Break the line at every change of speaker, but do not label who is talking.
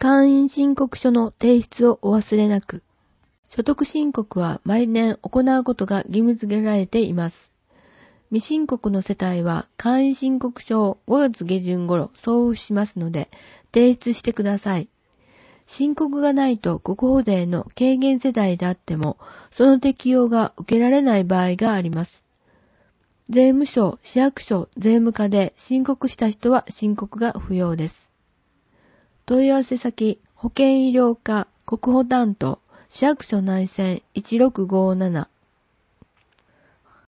会員申告書の提出をお忘れなく。所得申告は毎年行うことが義務付けられています。未申告の世帯は会員申告書を5月下旬頃送付しますので提出してください。申告がないと国保税の軽減世代であってもその適用が受けられない場合があります。税務署、市役所、税務課で申告した人は申告が不要です。問い合わせ先、保険医療課、国保担当、市役所内線1657